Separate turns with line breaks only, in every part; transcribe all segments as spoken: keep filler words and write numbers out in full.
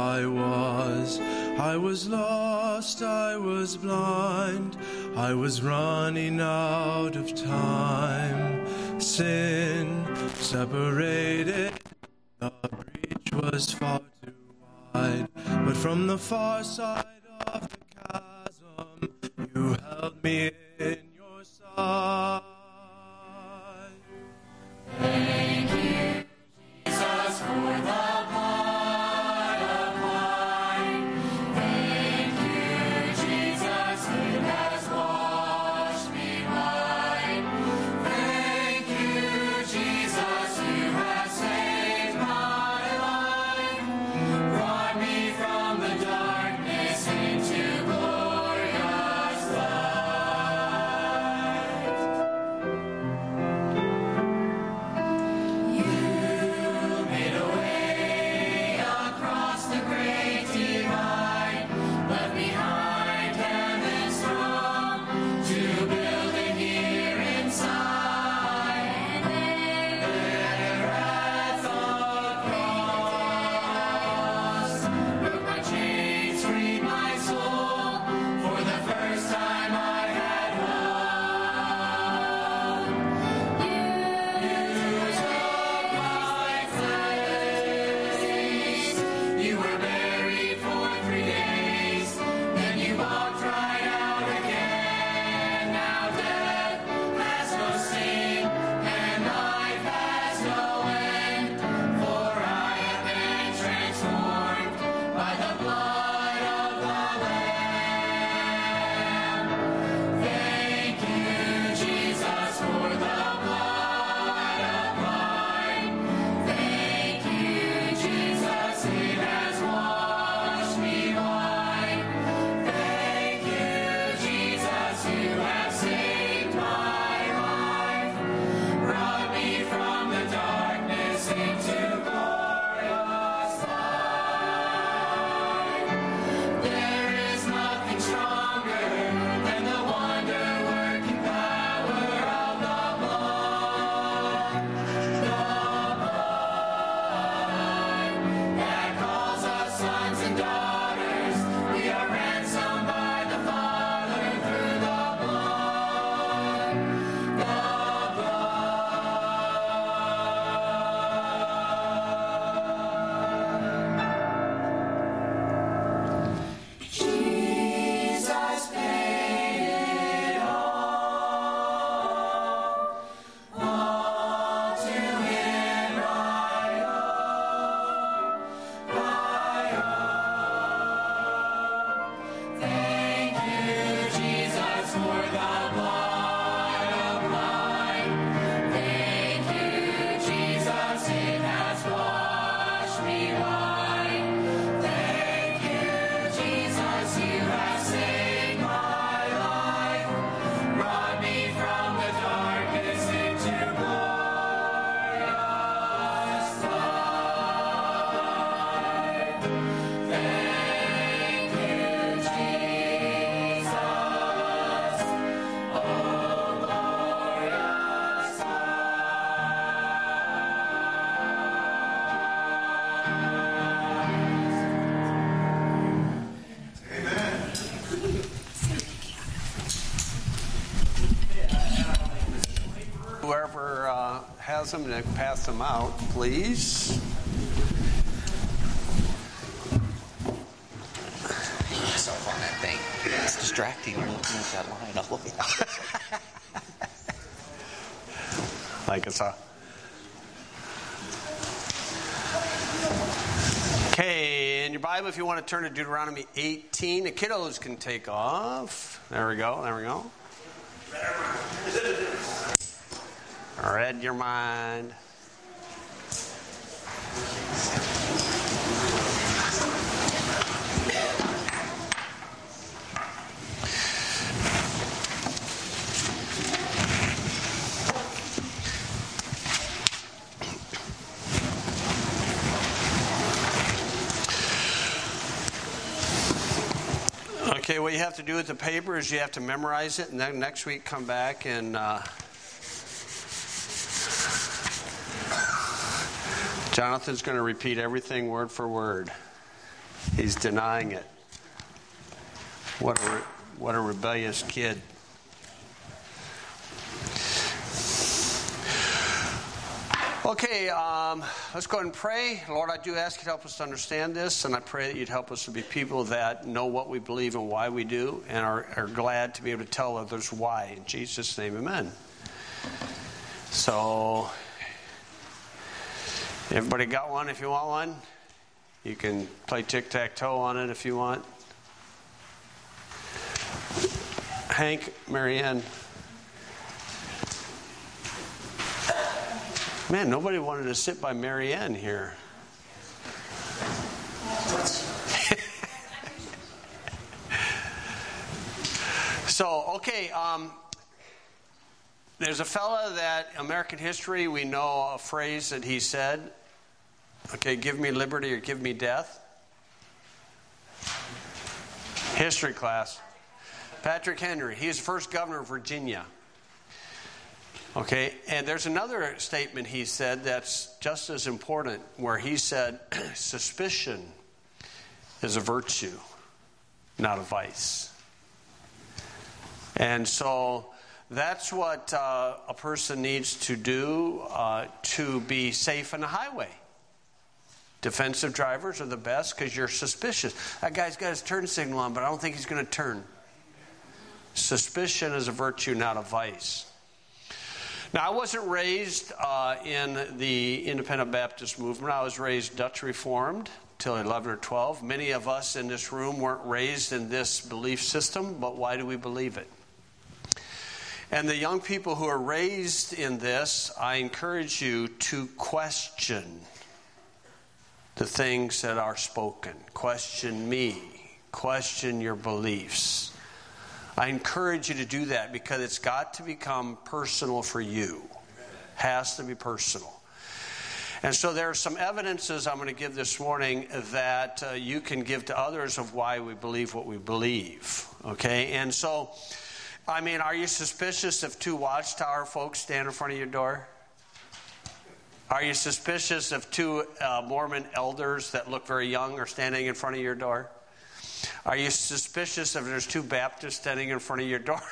I was. I was lost, I was blind, I was running out of time. Sin separated, the breach was far too wide. But from the far side of the chasm, you held me in your side.
Thank you, Jesus, for the blood applied. Thank you, Jesus, it has washed me white. Thank you, Jesus, you have saved my life. Brought me from the darkness into glorious light. You made a way across the great divide, left behind heaven's throne to build it here inside. And there at the cross, broke my chains, freed my soul. For the first time I had hope. You took my place. You were buried for three days. Then you walked right out again. Now death has no sting and life has no end. For I have been transformed by the blood of the Lamb. Thank you, Jesus, for the blood applied. Thank you, Jesus, it has washed me white. Thank you, Jesus, you have saved my life. Brought me from the darkness into glorious light. There is nothing stronger than the wonder-working power of the blood. The blood that calls us sons and daughters. We are ransomed by the Father through the blood. The blood. Jesus paid it all. All to him I owe. I owe. Thank you, Jesus, for the blood applied. Thank you, Jesus, it has washed me white. Thank you, Jesus, you have saved my life. Brought me from the darkness into glorious light. Thank you, Jesus. Oh, glorious
Whoever uh, has them, to pass them out, please.
Yourself on that thing. It's distracting. You're looking at that line all the way out.
Like it's a. Okay, in your Bible, if you want to turn to Deuteronomy eighteen, the kiddos can take off. There we go, there we go. Read your mind. Okay, what you have to do with the paper is you have to memorize it, and then next week come back and uh, Jonathan's going to repeat everything word for word. He's denying it. What a, re- what a rebellious kid. Okay, um, let's go ahead and pray. Lord, I do ask you to help us to understand this, and I pray that you'd help us to be people that know what we believe and why we do, and are, are glad to be able to tell others why. In Jesus' name, amen. So, everybody got one if you want one? You can play tic-tac-toe on it if you want. Hank, Marianne. Man, nobody wanted to sit by Marianne here. So, okay, um, there's a fella that American history, we know a phrase that he said, okay, give me liberty or give me death. History class. Patrick Henry, he was the first governor of Virginia. Okay, and there's another statement he said that's just as important, where he said, suspicion is a virtue, not a vice. And so that's what uh, a person needs to do uh, to be safe on the highway. Defensive drivers are the best because you're suspicious. That guy's got his turn signal on, but I don't think he's going to turn. Suspicion is a virtue, not a vice. Now, I wasn't raised uh, in the Independent Baptist movement. I was raised Dutch Reformed till eleven or twelve. Many of us in this room weren't raised in this belief system, but why do we believe it? And the young people who are raised in this, I encourage you to question the things that are spoken. Question me. Question your beliefs. I encourage you to do that because it's got to become personal for you. Has to be personal. And so there are some evidences I'm going to give this morning that uh, you can give to others of why we believe what we believe. Okay? And so, I mean, are you suspicious if two Watchtower folks stand in front of your door? Are you suspicious if two uh, Mormon elders that look very young are standing in front of your door? Are you suspicious if there's two Baptists standing in front of your door?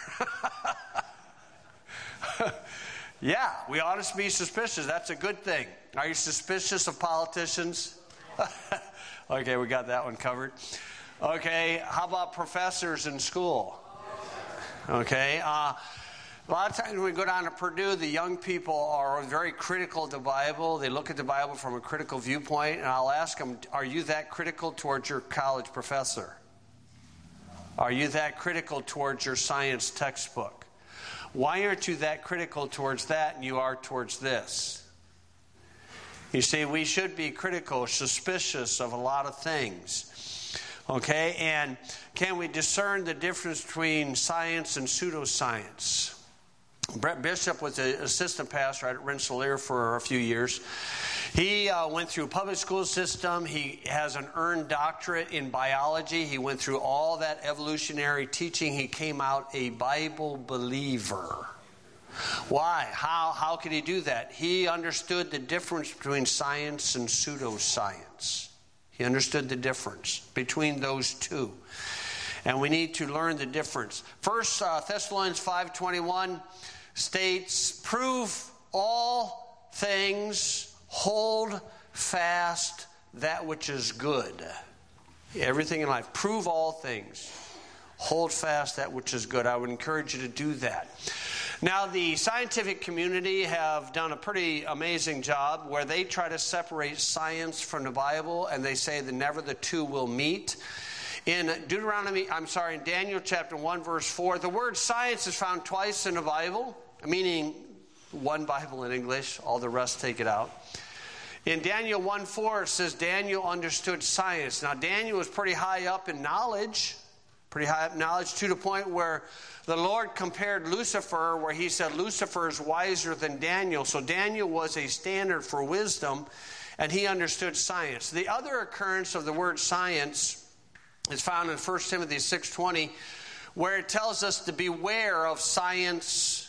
Yeah, we ought to be suspicious. That's a good thing. Are you suspicious of politicians? Okay, we got that one covered. Okay, how about professors in school? Okay, uh, a lot of times when we go down to Purdue, the young people are very critical of the Bible. They look at the Bible from a critical viewpoint, and I'll ask them, are you that critical towards your college professor? Are you that critical towards your science textbook? Why aren't you that critical towards that and you are towards this? You see, we should be critical, suspicious of a lot of things. Okay, and can we discern the difference between science and pseudoscience? Brett Bishop was an assistant pastor at Rensselaer for a few years. He uh, went through a public school system. He has an earned doctorate in biology. He went through all that evolutionary teaching. He came out a Bible believer. Why? How? How could he do that? He understood the difference between science and pseudoscience. He understood the difference between those two. And we need to learn the difference. First uh, Thessalonians five twenty-one states, prove all things, hold fast that which is good. Everything in life. Prove all things. Hold fast that which is good. I would encourage you to do that. Now, the scientific community have done a pretty amazing job where they try to separate science from the Bible, and they say that never the two will meet. In Deuteronomy, I'm sorry, in Daniel chapter one, verse four, the word science is found twice in the Bible, meaning one Bible in English, all the rest take it out. In Daniel one four, it says Daniel understood science. Now, Daniel was pretty high up in knowledge, pretty high up in knowledge, to the point where the Lord compared Lucifer, where he said Lucifer is wiser than Daniel. So Daniel was a standard for wisdom, and he understood science. The other occurrence of the word science is found in First Timothy six twenty, where it tells us to beware of science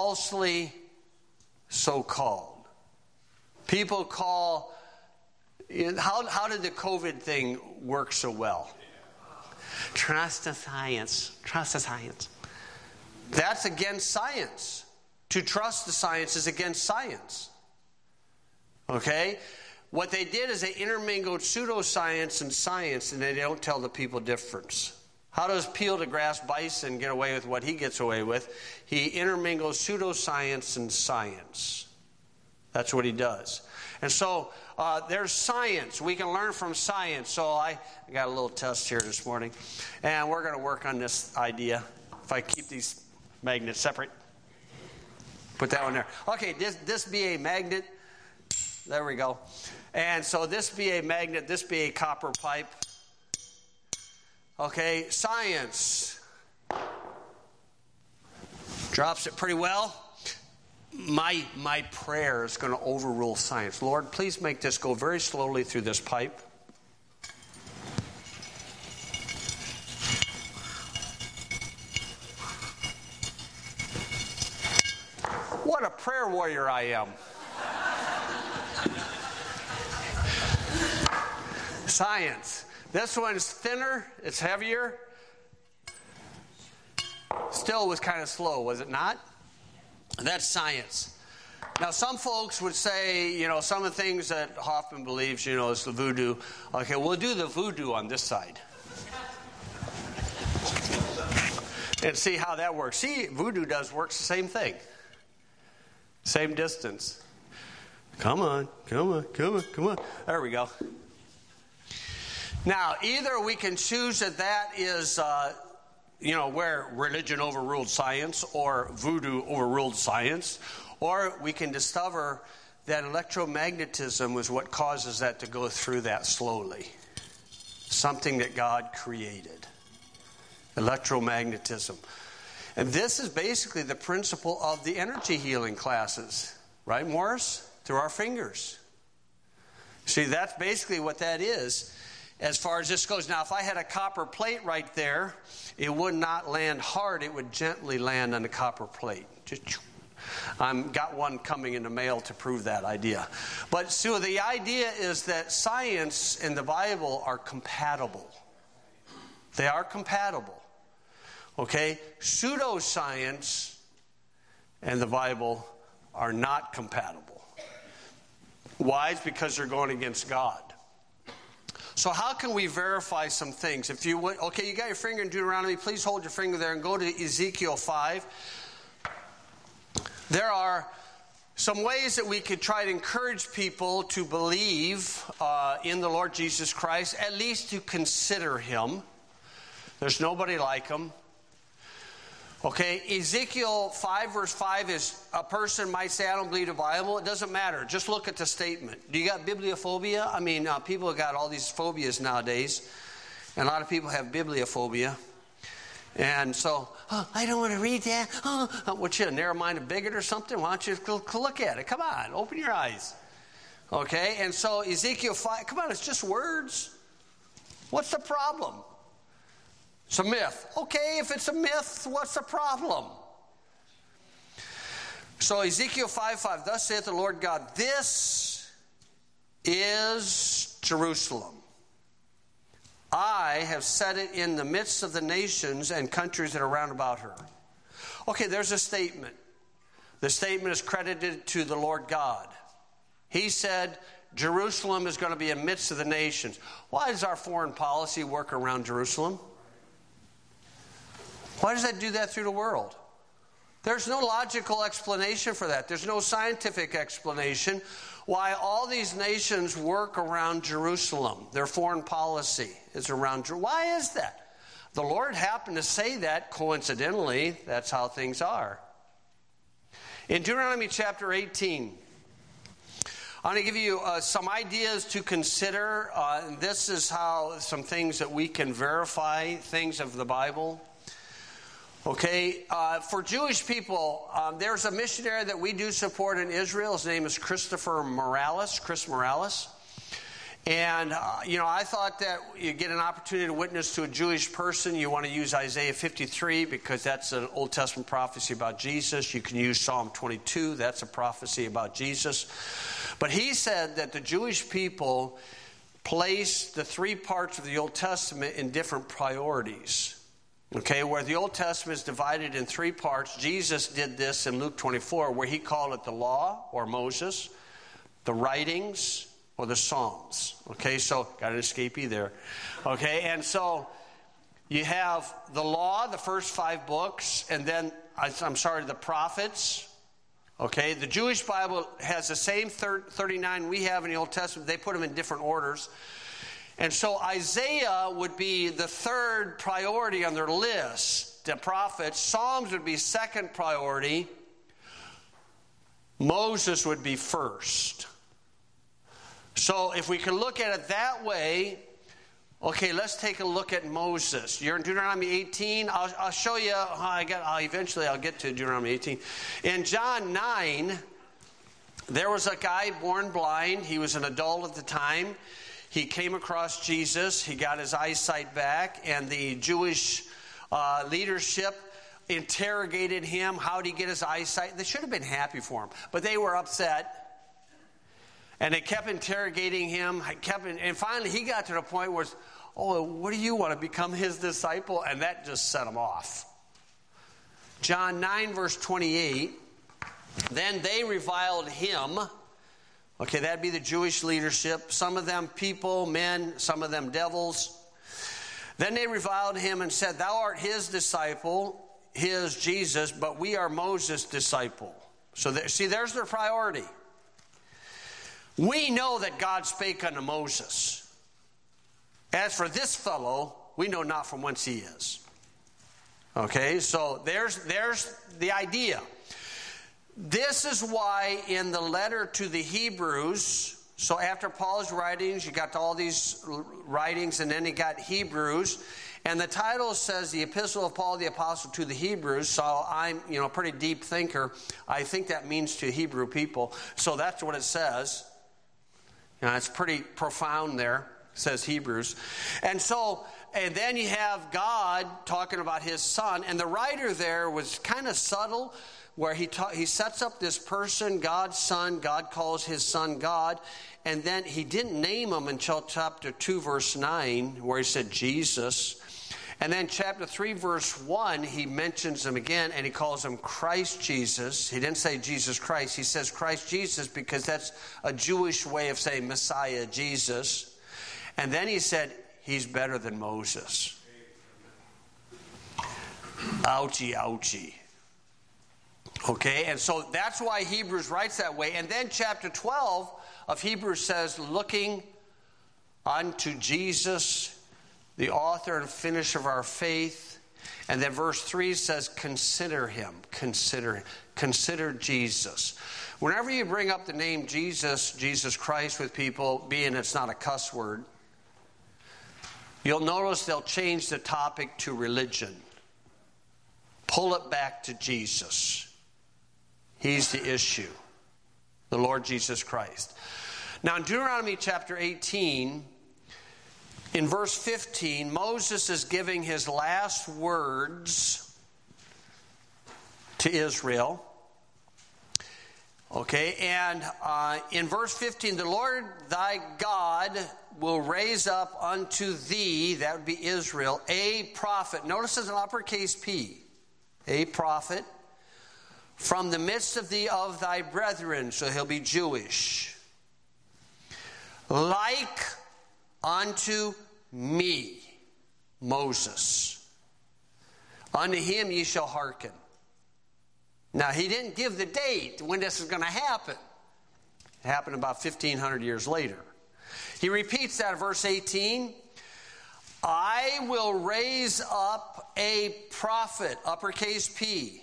falsely so-called. People call How, how did the COVID thing work so well? Trust the science. Trust the science. That's against science. To trust the science is against science. Okay? What they did is they intermingled pseudoscience and science, and they don't tell the people difference. How does Peel deGrasse Bison get away with what he gets away with? He intermingles pseudoscience and science. That's what he does. And so uh, there's science. We can learn from science. So I, I got a little test here this morning. And we're going to work on this idea. If I keep these magnets separate. Put that one there. Okay, this, this be a magnet. There we go. And so this be a magnet. This be a copper pipe. Okay, science. Drops it pretty well. My my prayer is going to overrule science. Lord, please make this go very slowly through this pipe. What a prayer warrior I am. Science. This one's thinner. It's heavier. Still was kind of slow, was it not? That's science. Now, some folks would say, you know, some of the things that Hoffman believes, you know, is the voodoo. Okay, we'll do the voodoo on this side. And see how that works. See, voodoo does works the same thing. Same distance. Come on, come on, come on, come on. There we go. Now, either we can choose that that is, uh, you know, where religion overruled science or voodoo overruled science, or we can discover that electromagnetism was what causes that to go through that slowly. Something that God created. Electromagnetism. And this is basically the principle of the energy healing classes. Right, Morris? Through our fingers. See, that's basically what that is. As far as this goes. Now, if I had a copper plate right there, it would not land hard. It would gently land on the copper plate. Just, I've got one coming in the mail to prove that idea. But so the idea is that science and the Bible are compatible. They are compatible. Okay? Pseudoscience and the Bible are not compatible. Why? It's because they're going against God. So how can we verify some things? If you would, okay, you got your finger in Deuteronomy. Please hold your finger there and go to Ezekiel five. There are some ways that we could try to encourage people to believe uh, in the Lord Jesus Christ, at least to consider Him. There's nobody like Him. Okay, Ezekiel five verse five is, a person might say, I don't believe the Bible. It doesn't matter. Just look at the statement. Do you got bibliophobia? I mean, uh, people have got all these phobias nowadays. And a lot of people have bibliophobia. And so, oh, I don't want to read that. Oh, what, you a narrow-minded bigot or something? Why don't you look at it? Come on, open your eyes. Okay, and so Ezekiel five, come on, it's just words. What's the problem? It's a myth. Okay, if it's a myth, what's the problem? So Ezekiel five five, thus saith the Lord God, this is Jerusalem. I have set it in the midst of the nations and countries that are round about her. Okay, there's a statement. The statement is credited to the Lord God. He said, Jerusalem is going to be in the midst of the nations. Why does our foreign policy work around Jerusalem? Why does that do that through the world? There's no logical explanation for that. There's no scientific explanation why all these nations work around Jerusalem. Their foreign policy is around Jerusalem. Why is that? The Lord happened to say that coincidentally. That's how things are. In Deuteronomy chapter eighteen, I'm going to give you uh, some ideas to consider. Uh, and this is how some things that we can verify things of the Bible. Okay, uh, for Jewish people, um, there's a missionary that we do support in Israel. His name is Christopher Morales, Chris Morales. And, uh, you know, I thought that you get an opportunity to witness to a Jewish person. You want to use Isaiah fifty-three because that's an Old Testament prophecy about Jesus. You can use Psalm twenty-two. That's a prophecy about Jesus. But he said that the Jewish people place the three parts of the Old Testament in different priorities. Okay, where the Old Testament is divided in three parts, Jesus did this in Luke twenty-four, where he called it the law, or Moses, the writings, or the Psalms. Okay, so got an escapee there. Okay, and so you have the law, the first five books, and then, I'm sorry, the prophets. Okay, the Jewish Bible has the same thirty-nine we have in the Old Testament. They put them in different orders. And so Isaiah would be the third priority on their list. The prophets. Psalms would be second priority. Moses would be first. So if we can look at it that way, okay, let's take a look at Moses. You're in Deuteronomy eighteen. I'll, I'll show you how I get. I'll, eventually, I'll get to Deuteronomy eighteen. In John nine, there was a guy born blind. He was an adult at the time. He came across Jesus. He got his eyesight back, and the Jewish uh, leadership interrogated him. How did he get his eyesight? They should have been happy for him, but they were upset. And they kept interrogating him. Kept, and finally, he got to the point where, oh, what do you want to become his disciple? And that just set him off. John nine, verse twenty-eight. Then they reviled him. Okay, that'd be the Jewish leadership. Some of them people, men, some of them devils. Then they reviled him and said, thou art his disciple, his Jesus, but we are Moses' disciple. So there, see, there's their priority. We know that God spake unto Moses. As for this fellow, we know not from whence he is. Okay, so there's there's the idea. This is why in the letter to the Hebrews, so after Paul's writings, you got all these writings, and then you got Hebrews, and the title says the Epistle of Paul the Apostle to the Hebrews. So I'm, you know, a pretty deep thinker. I think that means to Hebrew people. So that's what it says. You know, it's pretty profound there. It says Hebrews. And so, and then you have God talking about his son. And the writer there was kind of subtle, where he ta- he sets up this person, God's son. God calls his son God. And then he didn't name him until chapter two, verse nine, where he said Jesus. And then chapter three, verse one, he mentions him again, and he calls him Christ Jesus. He didn't say Jesus Christ. He says Christ Jesus because that's a Jewish way of saying Messiah, Jesus. And then he said, he's better than Moses. Ouchie, ouchie. Okay, and so that's why Hebrews writes that way. And then chapter twelve of Hebrews says, looking unto Jesus, the author and finisher of our faith. And then verse three says, consider him, consider, consider Jesus. Whenever you bring up the name Jesus, Jesus Christ with people, being it's not a cuss word, you'll notice they'll change the topic to religion. Pull it back to Jesus. He's the issue, the Lord Jesus Christ. Now in Deuteronomy chapter eighteen, in verse fifteen, Moses is giving his last words to Israel. Okay, and uh, in verse fifteen, the Lord thy God will raise up unto thee, that would be Israel, a prophet. Notice there's an uppercase P. A prophet. From the midst of thee of thy brethren, so he'll be Jewish. Like unto me, Moses. Unto him ye shall hearken. Now, he didn't give the date when this is going to happen. It happened about fifteen hundred years later. He repeats that in verse eighteen. I will raise up a prophet, uppercase P,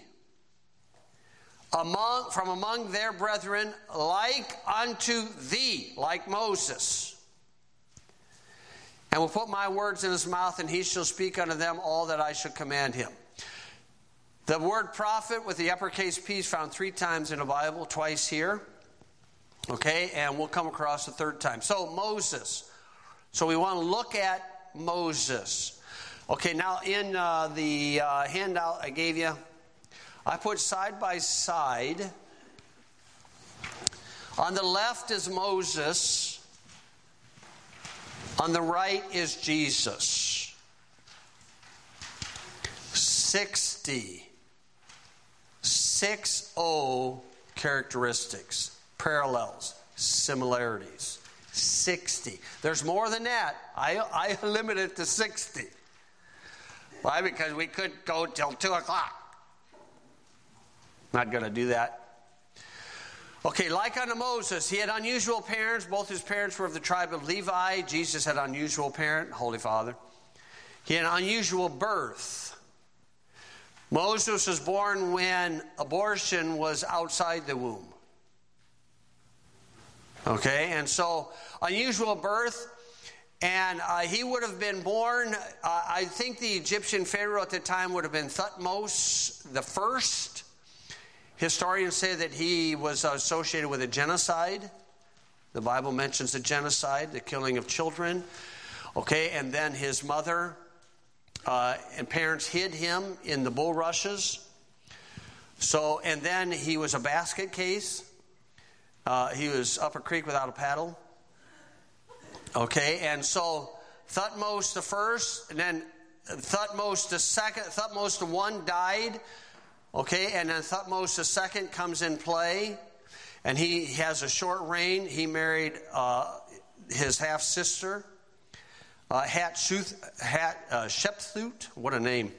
among from among their brethren, like unto thee, like Moses. And will put my words in his mouth, and he shall speak unto them all that I shall command him. The word prophet with the uppercase P is found three times in the Bible, twice here. Okay, and we'll come across the third time. So Moses. So we want to look at Moses. Okay, now in uh, the uh, handout I gave you, I put side by side. On the left is Moses. On the right is Jesus. sixty. Six O characteristics, parallels, similarities. sixty. There's more than that. I, I limit it to sixty. Why? Because we could go till two o'clock. Not going to do that. Okay, like unto Moses, he had unusual parents. Both his parents were of the tribe of Levi. Jesus had an unusual parent, Holy Father. He had an unusual birth. Moses was born when abortion was outside the womb. Okay, and so unusual birth. And uh, he would have been born, uh, I think the Egyptian Pharaoh at the time would have been Thutmose the first. Historians say that he was associated with a genocide. The Bible mentions a genocide, the killing of children. Okay, and then his mother uh, and parents hid him in the bulrushes. So, and then he was a basket case. Uh, he was up a creek without a paddle. Okay, and so Thutmose the first, and then Thutmose the second, Thutmose the one died. Okay, and then Thutmose the second comes in play, and he has a short reign. He married uh, his half sister, uh, Hatshepsut. Hat, uh, Shepthut. What a name.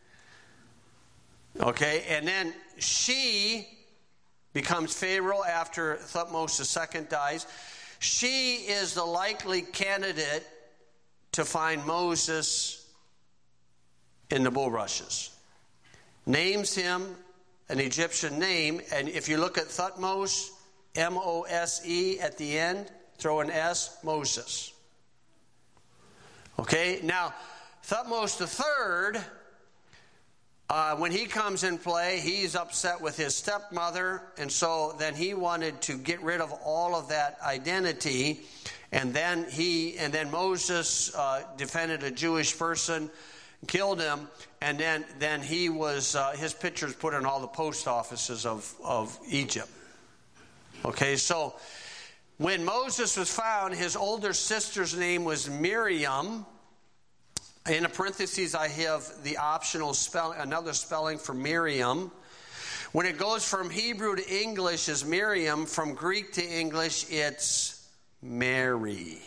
Okay, and then she becomes Pharaoh after Thutmose the second dies. She is the likely candidate to find Moses in the bulrushes. Names him an Egyptian name, and if you look at Thutmose, M O S E at the end, throw an S, Moses. Okay, now Thutmose the third, uh, when he comes in play, he's upset with his stepmother, and so then he wanted to get rid of all of that identity, and then he and then Moses uh, defended a Jewish person, killed him, and then then he was uh, his pictures put in all the post offices of of Egypt. Okay, so when Moses was found, his older sister's name was Miriam. In a parentheses, I have the optional spelling, another spelling for Miriam. When it goes from Hebrew to English is Miriam. From Greek to English, it's Mary.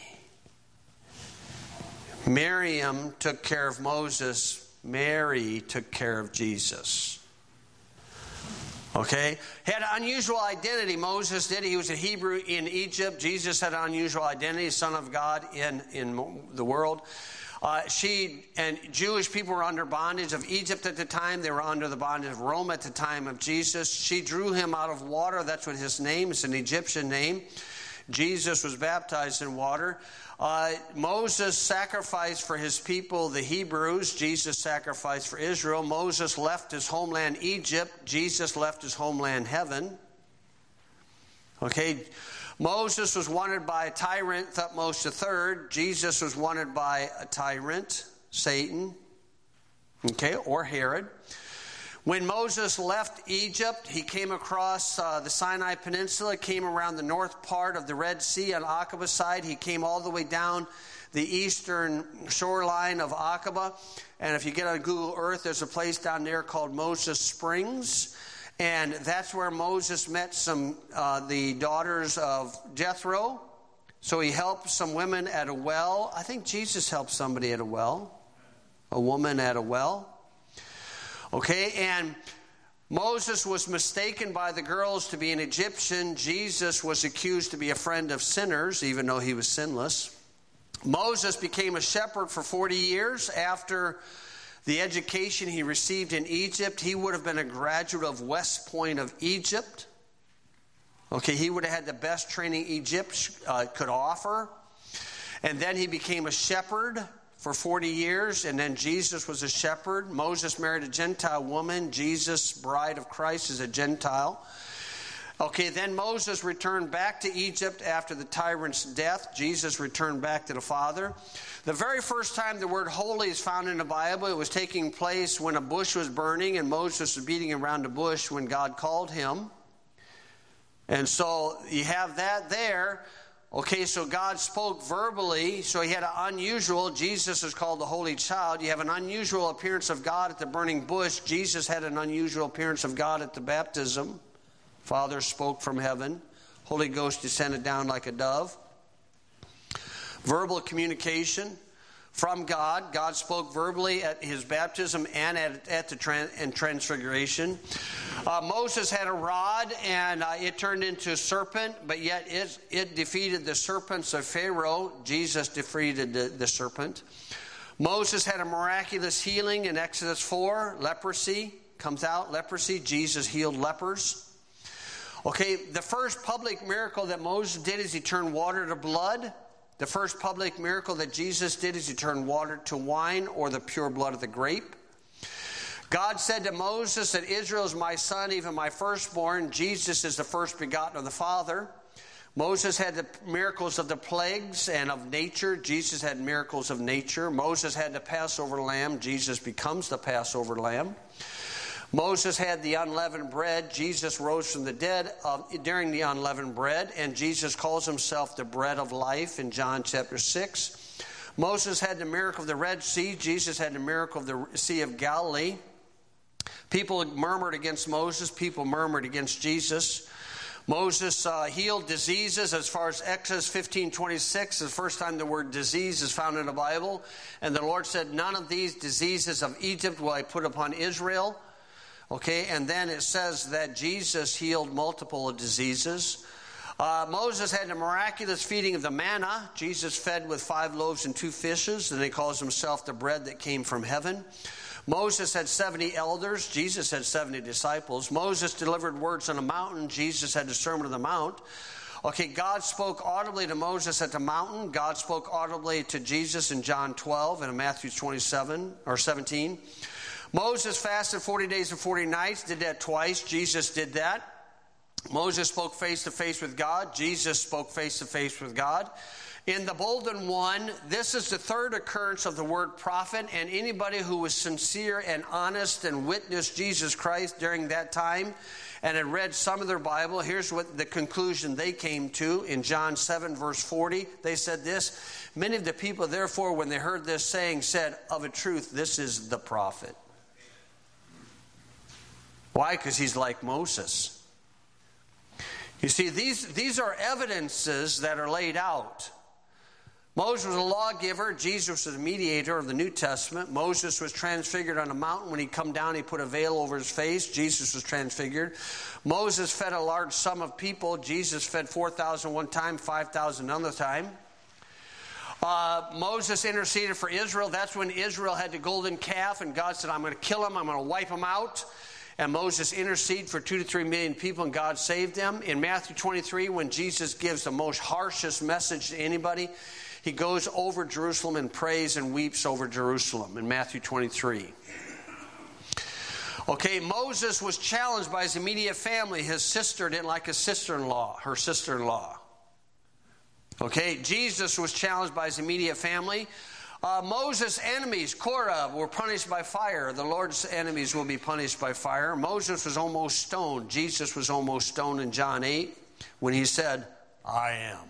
Miriam took care of Moses. Mary took care of Jesus. Okay? Had an unusual identity. Moses did. He was a Hebrew in Egypt. Jesus had an unusual identity, Son of God in, in the world. Uh, she and Jewish people were under bondage of Egypt at the time. They were under the bondage of Rome at the time of Jesus. She drew him out of water. That's what his name is, an Egyptian name. Jesus was baptized in water. Uh, Moses sacrificed for his people, the Hebrews. Jesus sacrificed for Israel. Moses left his homeland Egypt. Jesus left his homeland heaven. Okay. Moses was wanted by a tyrant, Thutmose the third. Jesus was wanted by a tyrant, Satan, okay, or Herod. When Moses left Egypt, he came across uh, the Sinai Peninsula, came around the north part of the Red Sea on Aqaba side. He came all the way down the eastern shoreline of Aqaba. And if you get on Google Earth, there's a place down there called Moses Springs. And that's where Moses met some uh, the daughters of Jethro. So he helped some women at a well. I think Jesus helped somebody at a well. A woman at a well. Okay, and Moses was mistaken by the girls to be an Egyptian. Jesus was accused to be a friend of sinners, even though he was sinless. Moses became a shepherd for forty years after the education he received in Egypt. He would have been a graduate of West Point of Egypt. Okay, he would have had the best training Egypt uh, could offer. And then he became a shepherd for forty years, and then Jesus was a shepherd. Moses married a Gentile woman. Jesus, bride of Christ, is a Gentile. Okay, then Moses returned back to Egypt after the tyrant's death. Jesus returned back to the Father. The very first time the word holy is found in the Bible, it was taking place when a bush was burning and Moses was beating around the bush when God called him. And so you have that there. Okay, so God spoke verbally, so he had an unusual, Jesus is called the Holy Child. You have an unusual appearance of God at the burning bush. Jesus had an unusual appearance of God at the baptism. Father spoke from heaven. Holy Ghost descended down like a dove. Verbal communication from God. God spoke verbally at his baptism and at, at the trans, and transfiguration. Uh, Moses had a rod, and uh, it turned into a serpent, but yet it, it defeated the serpents of Pharaoh. Jesus defeated the, the serpent. Moses had a miraculous healing in Exodus four. Leprosy comes out. Leprosy. Jesus healed lepers. Okay, the first public miracle that Moses did is he turned water to blood. The first public miracle that Jesus did is he turned water to wine, or the pure blood of the grape. God said to Moses that Israel is my son, even my firstborn. Jesus is the first begotten of the Father. Moses had the miracles of the plagues and of nature. Jesus had miracles of nature. Moses had the Passover lamb. Jesus becomes the Passover lamb. Moses had the unleavened bread. Jesus rose from the dead uh, during the unleavened bread, and Jesus calls himself the bread of life in John chapter six. Moses had the miracle of the Red Sea. Jesus had the miracle of the Sea of Galilee. People murmured against Moses. People murmured against Jesus. Moses uh, healed diseases. As far as Exodus fifteen twenty-six, the first time the word disease is found in the Bible. And the Lord said, none of these diseases of Egypt will I put upon Israel. Okay, and then it says that Jesus healed multiple diseases. Uh, Moses had the miraculous feeding of the manna. Jesus fed with five loaves and two fishes, and he calls himself the bread that came from heaven. Moses had seventy elders. Jesus had seventy disciples. Moses delivered words on a mountain. Jesus had the Sermon on the Mount. Okay, God spoke audibly to Moses at the mountain. God spoke audibly to Jesus in John twelve and in Matthew twenty-seven or seventeen. Moses fasted forty days and forty nights, did that twice. Jesus did that. Moses spoke face to face with God. Jesus spoke face to face with God. In the Bolden One, this is the third occurrence of the word prophet, and anybody who was sincere and honest and witnessed Jesus Christ during that time and had read some of their Bible, here's what the conclusion they came to in John seven, verse forty. They said this, many of the people, therefore, when they heard this saying, said, of a truth, this is the prophet. Why? Because he's like Moses. You see, these, these are evidences that are laid out. Moses was a lawgiver. Jesus was a mediator of the New Testament. Moses was transfigured on a mountain. When he come down, he put a veil over his face. Jesus was transfigured. Moses fed a large sum of people. Jesus fed four thousand one time, five thousand another time. Uh, Moses interceded for Israel. That's when Israel had the golden calf, and God said, I'm going to kill him. I'm going to wipe him out. And Moses interceded for two to three million people, and God saved them. In Matthew twenty-three, when Jesus gives the most harshest message to anybody, he goes over Jerusalem and prays and weeps over Jerusalem in Matthew twenty-three. Okay, Moses was challenged by his immediate family. His sister didn't like his sister-in-law, her sister-in-law. Okay, Jesus was challenged by his immediate family. Uh, Moses' enemies, Korah, were punished by fire. The Lord's enemies will be punished by fire. Moses was almost stoned. Jesus was almost stoned in John eight when he said, I am.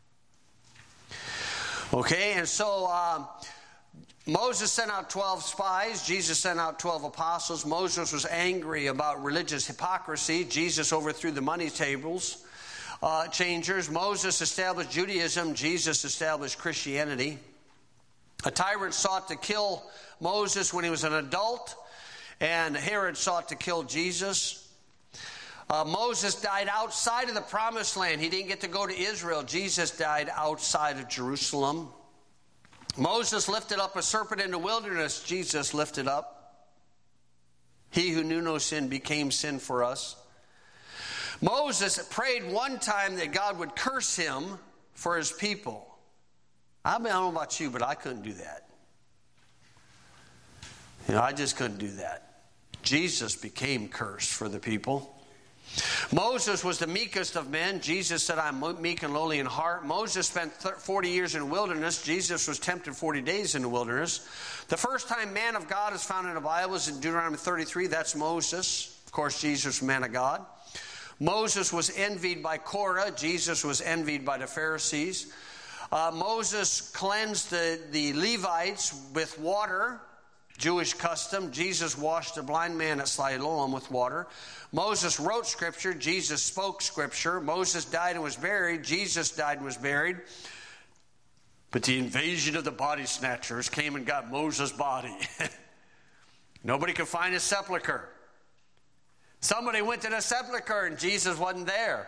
Okay, and so uh, Moses sent out twelve spies. Jesus sent out twelve apostles. Moses was angry about religious hypocrisy. Jesus overthrew the money tables uh, changers. Moses established Judaism. Jesus established Christianity. A tyrant sought to kill Moses when he was an adult, and Herod sought to kill Jesus. Uh, Moses died outside of the promised land. He didn't get to go to Israel. Jesus died outside of Jerusalem. Moses lifted up a serpent in the wilderness. Jesus lifted up. He who knew no sin became sin for us. Moses prayed one time that God would curse him for his people. I mean, I don't know about you, but I couldn't do that. You know, I just couldn't do that. Jesus became cursed for the people. Moses was the meekest of men. Jesus said, I'm meek and lowly in heart. Moses spent forty years in the wilderness. Jesus was tempted forty days in the wilderness. The first time man of God is found in the Bible is in Deuteronomy thirty-three. That's Moses. Of course, Jesus was man of God. Moses was envied by Korah. Jesus was envied by the Pharisees. Uh, Moses cleansed the, the Levites with water, Jewish custom. Jesus washed the blind man at Siloam with water. Moses wrote Scripture. Jesus spoke Scripture. Moses died and was buried. Jesus died and was buried. But the invasion of the body snatchers came and got Moses' body. Nobody could find his sepulcher. Somebody went to the sepulcher and Jesus wasn't there.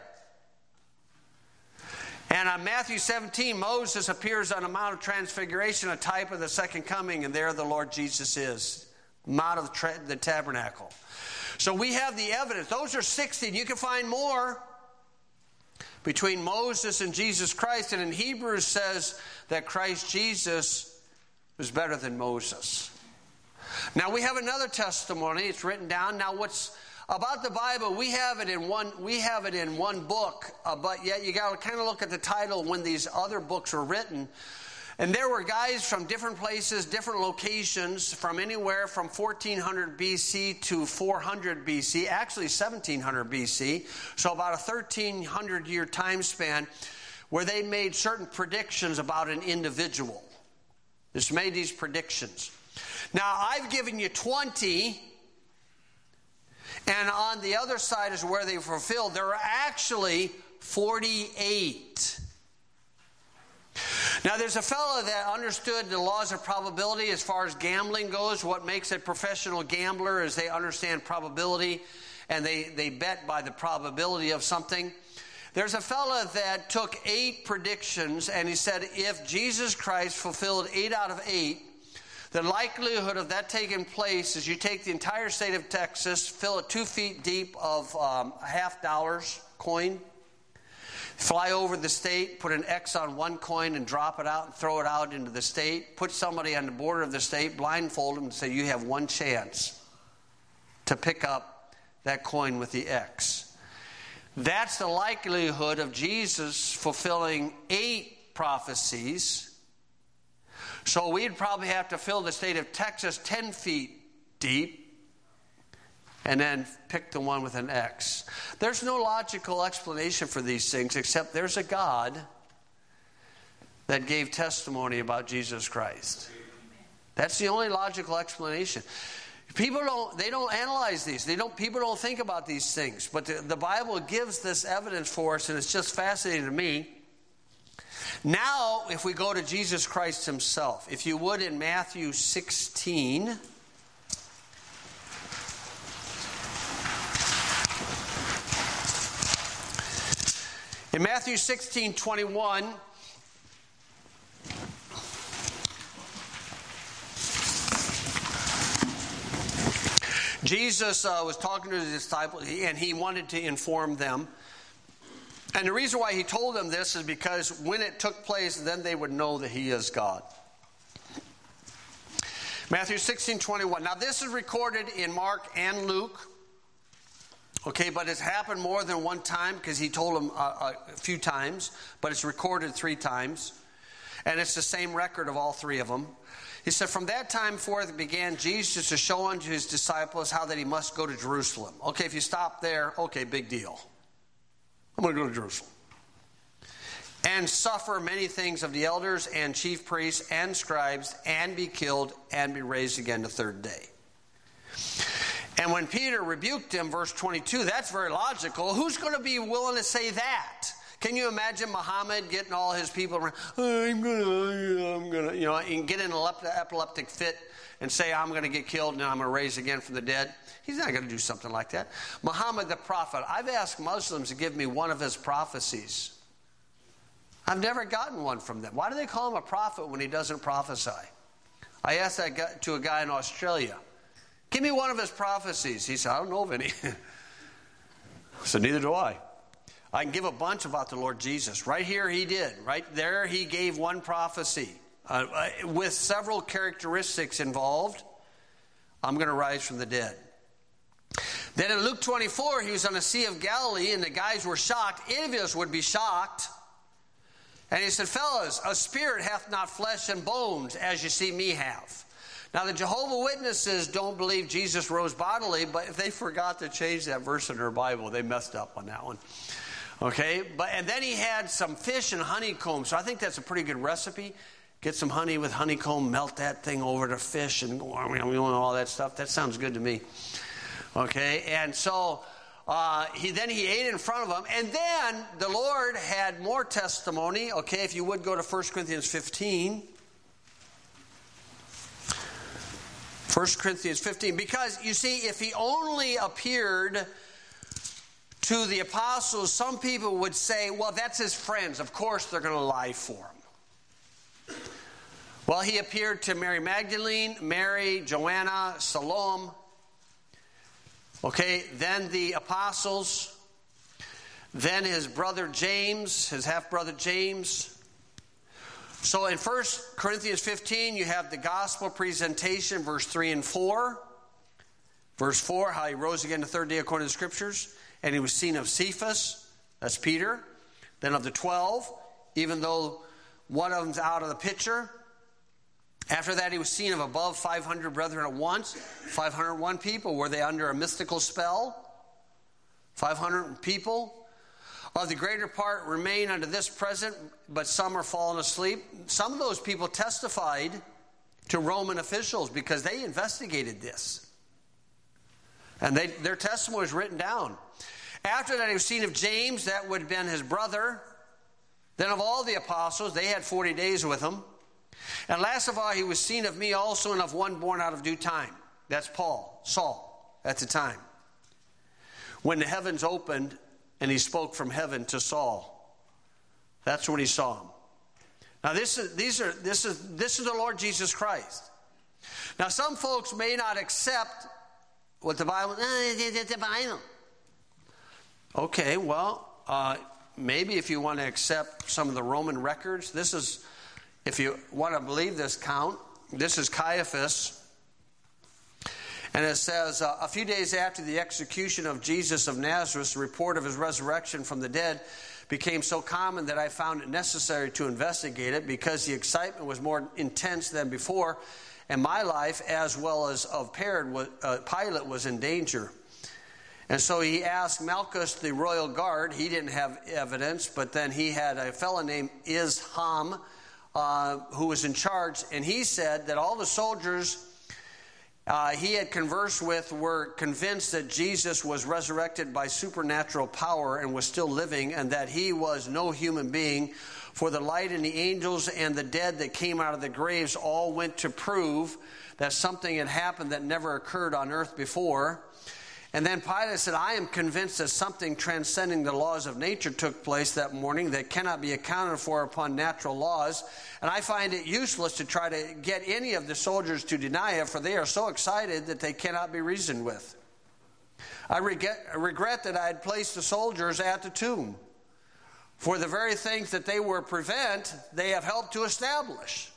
And on Matthew seventeen, Moses appears on the Mount of Transfiguration, a type of the second coming, and there the Lord Jesus is, Mount of the Tabernacle. So we have the evidence. Those are sixty. You can find more between Moses and Jesus Christ. And in Hebrews says that Christ Jesus was better than Moses. Now we have another testimony. It's written down. Now what's about the Bible, we have it in one we have it in one book, uh, but yet you got to kind of look at the title when these other books were written. And there were guys from different places, different locations, from anywhere from fourteen hundred B C to four hundred B C, actually seventeen hundred B C, so about a thirteen hundred year time span, where they made certain predictions about an individual. Just made these predictions. Now, I've given you twenty, and on the other side is where they fulfilled. There are actually forty-eight. Now, there's a fellow that understood the laws of probability as far as gambling goes. What makes a professional gambler is they understand probability, and they, they bet by the probability of something. There's a fellow that took eight predictions, and he said if Jesus Christ fulfilled eight out of eight, the likelihood of that taking place is you take the entire state of Texas, fill it two feet deep of um, half dollars coin, fly over the state, put an X on one coin and drop it out and throw it out into the state, put somebody on the border of the state, blindfold them and say you have one chance to pick up that coin with the X. That's the likelihood of Jesus fulfilling eight prophecies. So we'd probably have to fill the state of Texas ten feet deep and then pick the one with an X. There's no logical explanation for these things except there's a God that gave testimony about Jesus Christ. That's the only logical explanation. People don't, they don't analyze these. They don't, people don't think about these things. But the, the Bible gives this evidence for us, and it's just fascinating to me. Now, if we go to Jesus Christ himself, if you would, in Matthew sixteen. In Matthew sixteen twenty-one, Jesus uh, was talking to his disciples, and he wanted to inform them. And the reason why he told them this is because when it took place, then they would know that he is God. Matthew sixteen twenty-one. Now this is recorded in Mark and Luke. Okay, but it's happened more than one time because he told them a, a few times, but it's recorded three times. And it's the same record of all three of them. He said, from that time forth began Jesus to show unto his disciples how that he must go to Jerusalem. Okay, if you stop there, okay, big deal. I'm going to go to Jerusalem. And suffer many things of the elders and chief priests and scribes, and be killed and be raised again the third day. And when Peter rebuked him, verse twenty-two, that's very logical. Who's going to be willing to say that? Can you imagine Muhammad getting all his people around, I'm going to, I'm going to, you know, and get in an epileptic fit and say, I'm going to get killed and I'm going to raise again from the dead? He's not going to do something like that. Muhammad the prophet, I've asked Muslims to give me one of his prophecies. I've never gotten one from them. Why do they call him a prophet when he doesn't prophesy? I asked that guy, to a guy in Australia, give me one of his prophecies. He said, I don't know of any. So neither do I. I can give a bunch about the Lord Jesus. Right here he did. Right there he gave one prophecy uh, with several characteristics involved. I'm going to rise from the dead. Then in Luke twenty-four, he was on the Sea of Galilee, and the guys were shocked. Any of us would be shocked. And he said, fellas, a spirit hath not flesh and bones, as you see me have. Now, the Jehovah's Witnesses don't believe Jesus rose bodily, but if they forgot to change that verse in their Bible, they messed up on that one. Okay, but and then he had some fish and honeycomb. So I think that's a pretty good recipe. Get some honey with honeycomb, melt that thing over the fish, and all that stuff. That sounds good to me. Okay, and so uh, he then he ate in front of them, and then the Lord had more testimony. Okay, if you would go to First Corinthians fifteen. First Corinthians fifteen, because you see, if he only appeared to the apostles, some people would say, well, that's his friends. Of course they're going to lie for him. Well, he appeared to Mary Magdalene, Mary, Joanna, Salome. Okay, then the apostles. Then his brother James, his half-brother James. So in First Corinthians fifteen, you have the gospel presentation, verse three and four. Verse four, how he rose again the third day according to the Scriptures. And he was seen of Cephas, that's Peter, then of the twelve, even though one of them's out of the picture. After that, he was seen of above five hundred brethren at once. five hundred one people. Were they under a mystical spell? five hundred people. Of the greater part remain unto this present, but some are fallen asleep. Some of those people testified to Roman officials because they investigated this. And they, their testimony was written down. After that, he was seen of James, that would have been his brother. Then of all the apostles, they had forty days with him. And last of all, he was seen of me also, and of one born out of due time. That's Paul, Saul, at the time. When the heavens opened, and he spoke from heaven to Saul. That's when he saw him. Now this is these are this is this is the Lord Jesus Christ. Now some folks may not accept what the Bible. The Bible. Okay, well, uh, maybe if you want to accept some of the Roman records, this is, if you want to believe this count, this is Caiaphas. And it says, uh, a few days after the execution of Jesus of Nazareth, the report of his resurrection from the dead became so common that I found it necessary to investigate it because the excitement was more intense than before, and my life, as well as of Herod, was, uh, Pilate, was in danger. And so he asked Malchus, the royal guard. He didn't have evidence, but then he had a fellow named Isham, uh, who was in charge, and he said that all the soldiers uh, he had conversed with were convinced that Jesus was resurrected by supernatural power and was still living, and that he was no human being. For the light and the angels and the dead that came out of the graves all went to prove that something had happened that never occurred on earth before. And then Pilate said, I am convinced that something transcending the laws of nature took place that morning that cannot be accounted for upon natural laws. And I find it useless to try to get any of the soldiers to deny it, for they are so excited that they cannot be reasoned with. I regret, I regret that I had placed the soldiers at the tomb. For the very things that they were prevent, they have helped to establish.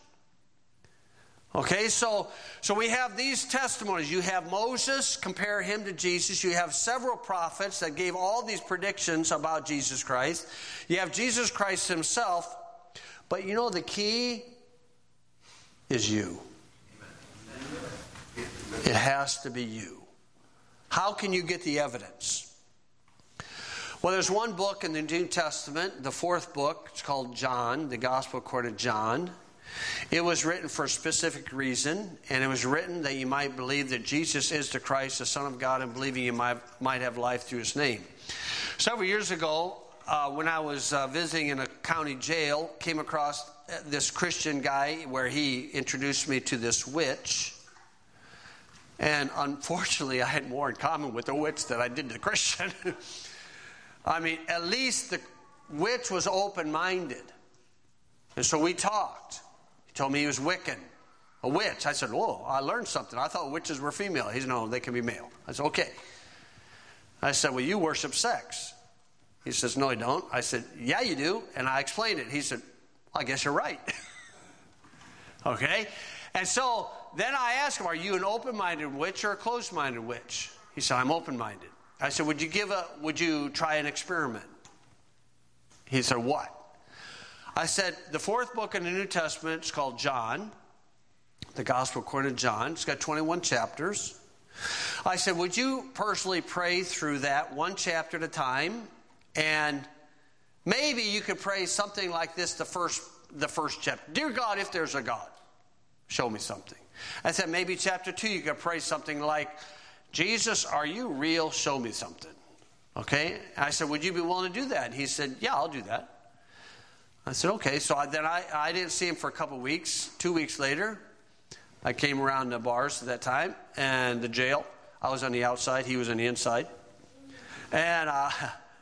Okay, so so we have these testimonies. You have Moses, compare him to Jesus. You have several prophets that gave all these predictions about Jesus Christ. You have Jesus Christ himself. But you know the key is you. It has to be you. How can you get the evidence? Well, there's one book in the New Testament, the fourth book. It's called John, the Gospel according to John. It was written for a specific reason, and it was written that you might believe that Jesus is the Christ, the Son of God, and believing you might, might have life through his name. Several years ago, uh, when I was uh, visiting in a county jail, came across this Christian guy where he introduced me to this witch. And unfortunately, I had more in common with the witch than I did the Christian. I mean, at least the witch was open-minded. And so we talked. He told me he was Wiccan, a witch. I said, whoa, I learned something. I thought witches were female. He said, no, they can be male. I said, okay. I said, well, you worship sex. He says, no, I don't. I said, yeah, you do. And I explained it. He said, I guess you're right. Okay? And so then I asked him, are you an open-minded witch or a closed-minded witch? He said, I'm open-minded. I said, would you give a, would you try an experiment? He said, what? I said, the fourth book in the New Testament is called John. the Gospel according to John. It's got twenty-one chapters. I said, would you personally pray through that one chapter at a time? And maybe you could pray something like this the first, the first chapter. Dear God, if there's a God, show me something. I said, maybe chapter two, you could pray something like, Jesus, are you real? Show me something. Okay? And I said, would you be willing to do that? And he said, yeah, I'll do that. I said, okay. So I, then I, I didn't see him for a couple of weeks. Two weeks later, I came around the bars at that time and the jail. I was on the outside. He was on the inside. And uh,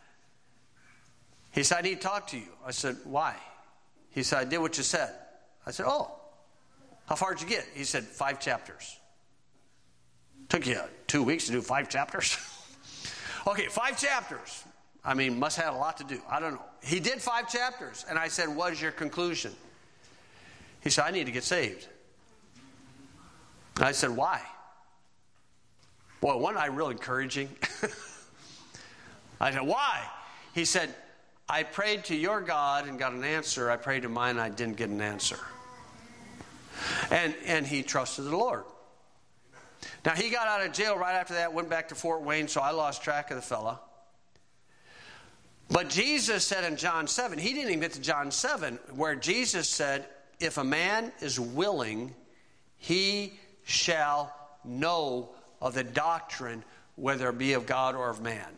he said, I need to talk to you. I said, why? He said, I did what you said. I said, oh, how far did you get? He said, five chapters. Took you two weeks to do five chapters? Okay, five chapters. I mean, must have had a lot to do. I don't know. He did five chapters. And I said, what is your conclusion? He said, I need to get saved. I said, why? Boy, wasn't I real encouraging? I said, why? He said, I prayed to your God and got an answer. I prayed to mine and I didn't get an answer. And and he trusted the Lord. Now, he got out of jail right after that, went back to Fort Wayne, so I lost track of the fella. But Jesus said in John seven, he didn't even get to John seven, where Jesus said, if a man is willing, he shall know of the doctrine, whether it be of God or of man.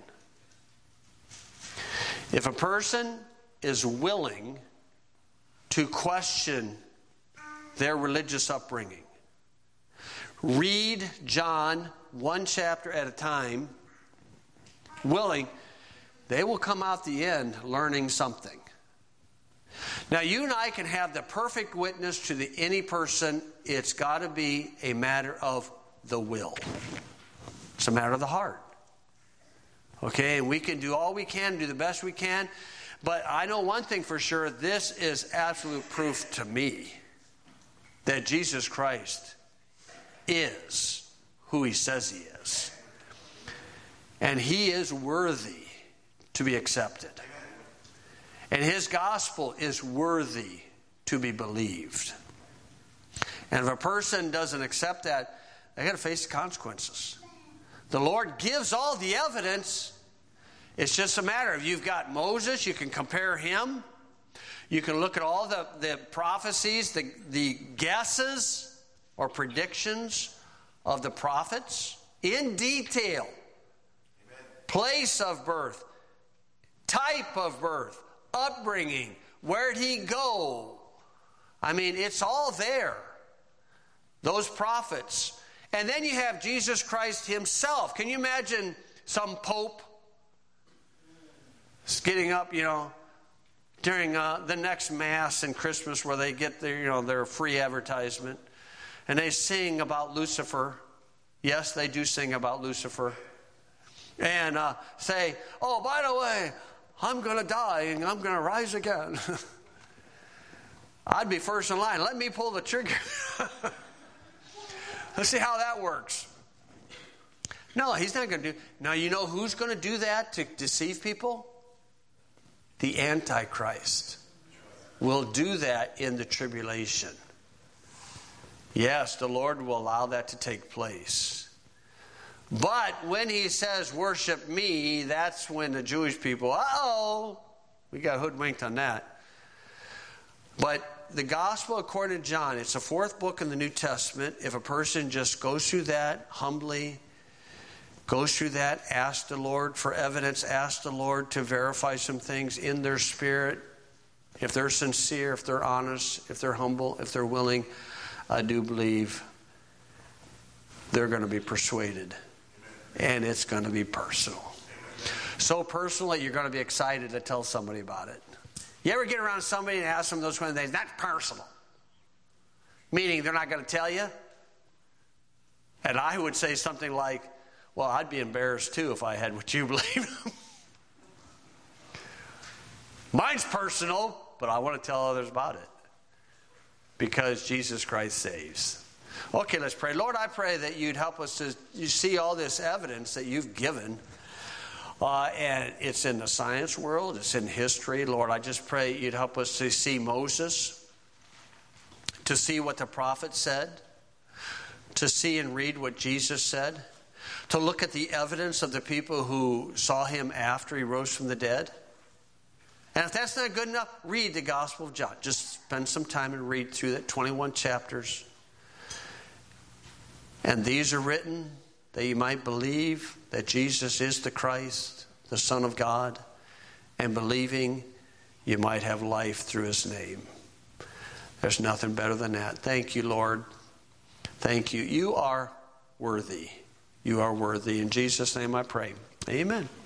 If a person is willing to question their religious upbringing, read John one chapter at a time, willing, they will come out the end learning something. Now, you and I can have the perfect witness to the, any person. It's got to be a matter of the will. It's a matter of the heart. Okay, and we can do all we can, do the best we can. But I know one thing for sure, this is absolute proof to me that Jesus Christ is who he says he is. And he is worthy to be accepted. And his gospel is worthy to be believed. And if a person doesn't accept that, they got to face the consequences. The Lord gives all the evidence. It's just a matter of, you've got Moses, you can compare him. You can look at all the, the prophecies, the, the guesses or predictions of the prophets in detail. Amen. Place of birth, type of birth, upbringing, where'd he go? I mean, it's all there. Those prophets. And then you have Jesus Christ himself. Can you imagine some pope getting up, you know, during uh, the next Mass and Christmas where they get their, you know, their free advertisement, and they sing about Lucifer. Yes, they do sing about Lucifer. And uh, say, oh, by the way, I'm going to die and I'm going to rise again. I'd be first in line. Let me pull the trigger. Let's see how that works. No, he's not going to do. Now, you know who's going to do that to deceive people? The Antichrist will do that in the tribulation. Yes, the Lord will allow that to take place. But when he says, worship me, that's when the Jewish people, uh-oh, we got hoodwinked on that. But the Gospel according to John, it's the fourth book in the New Testament. If a person just goes through that humbly, goes through that, ask the Lord for evidence, ask the Lord to verify some things in their spirit. If they're sincere, if they're honest, if they're humble, if they're willing, I do believe they're going to be persuaded. And it's going to be personal. So personal that you're going to be excited to tell somebody about it. You ever get around somebody and ask them those kind of things? That's personal. Meaning they're not going to tell you. And I would say something like, well, I'd be embarrassed too if I had what you believe. Mine's personal, but I want to tell others about it. Because Jesus Christ saves. Okay, let's pray. Lord, I pray that you'd help us to you see all this evidence that you've given. Uh, and it's in the science world. It's in history. Lord, I just pray you'd help us to see Moses. To see what the prophet said. to see and read what Jesus said? To look at the evidence of the people who saw him after he rose from the dead? And if that's not good enough, read the Gospel of John. Just spend some time and read through that, twenty-one chapters. And these are written that you might believe that Jesus is the Christ, the Son of God, and believing you might have life through his name. There's nothing better than that. Thank you, Lord. Thank you. You are worthy. You are worthy. In Jesus' name I pray. Amen.